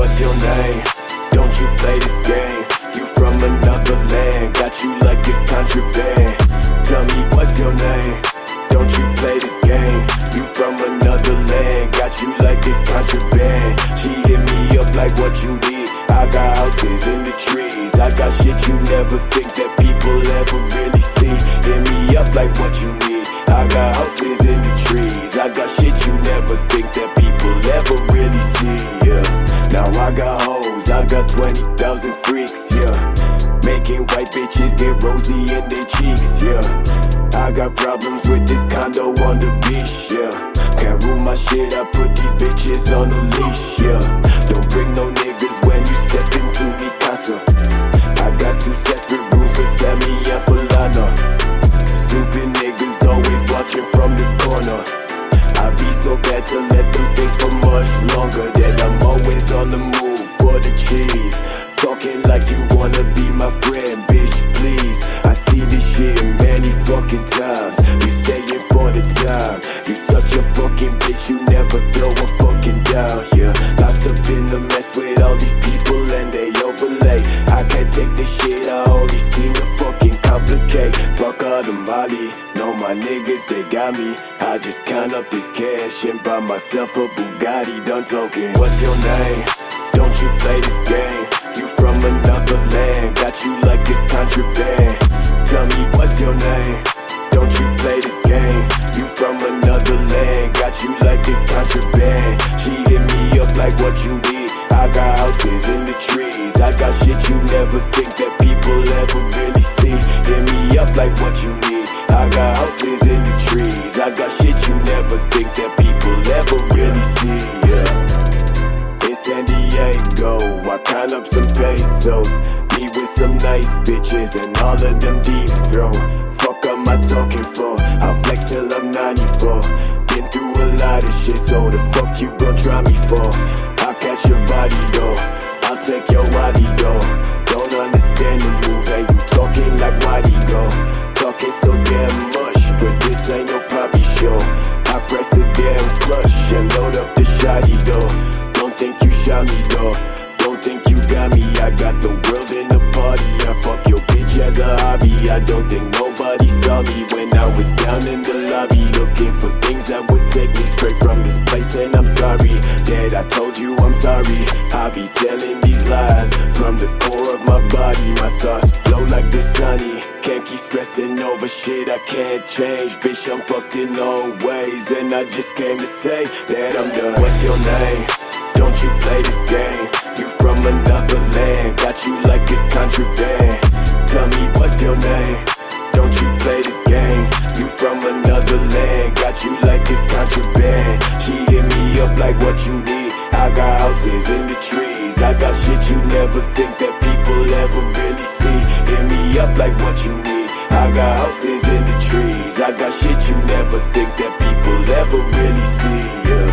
What's your name? Don't you play this game? You from another land, got you like it's contraband. Tell me what's your name? Don't you play this game? You from another land, got you like it's contraband. She hit me up like what you need. I got houses in the trees, I got shit you never think that people ever really see. Hit me up like what you need. I got houses in the trees, I got shit you never think that people ever really see. Yeah, now I got hoes, I got 20,000 freaks. Yeah, making white bitches get rosy in their cheeks. Yeah, I got problems with this condo on the beach. Yeah, can't rule my shit, I put these bitches on a leash. Yeah, don't bring no niggas when you step into mi casa. I got two separate rooms for Sammy and for Lana. Stupid niggas always watching from the corner. I be so bad to let them think for much longer. That I'm always on the move for the cheese. Talking like you wanna be my friend, bitch, please. I seen this shit many fucking times. You staying for the time. You such a fucking bitch, you never throw a fucking down. Yeah, lost up in the mess with all these people and they overlay. I can't take this shit, I only seem to fucking complicate. Fuck all the Molly, know my niggas, they got me. I just count up this cash and buy myself a Bugatti, done talking. What's your name? Don't you play this game? You from another land, got you like it's contraband. Tell me what's your name? Don't you play this game? You from another land, got you like it's contraband. She hit me up like what you need. I got houses in the trees, I got shit you never think that people ever really see. Hit me up like what you need. I got houses in the trees, I got shit you never think that people ever really see. Yeah, in San Diego, I count up some pesos. Me with some nice bitches and all of them deep throw. Fuck up my talking for, I'll flex till I'm 94. Been through a lot of shit, so the fuck you gon' try me for? I'll catch your body though, I'll take your body though. Don't understand the move, and you talking like why'd go? Talking so damn much, but this ain't no poppy show. I press a damn clutch and load up the shotty though. Don't think you shot me though, don't think you got me. I got the world in the party, I fuck your bitch as a hobby. I don't think nobody saw me when I was down in the lobby, looking for things that would take me straight from this place. And I'm sorry that I told you I'm sorry. I be telling these lies from the core of my body. My thoughts flow like the sunny. Can't keep stressing over shit I can't change. Bitch, I'm fucked in all ways, and I just came to say that I'm done. What's your name? Don't you play this game? You from another land, got you like it's contraband. Tell me what's your name? Don't you play this game? You from another land, got you like it's contraband. She hit me up like what you need. I got houses in the trees, I got shit you never think that people ever really see. Hit me up like what you need. I got houses in the trees, I got shit you never think that people ever really see. Yeah.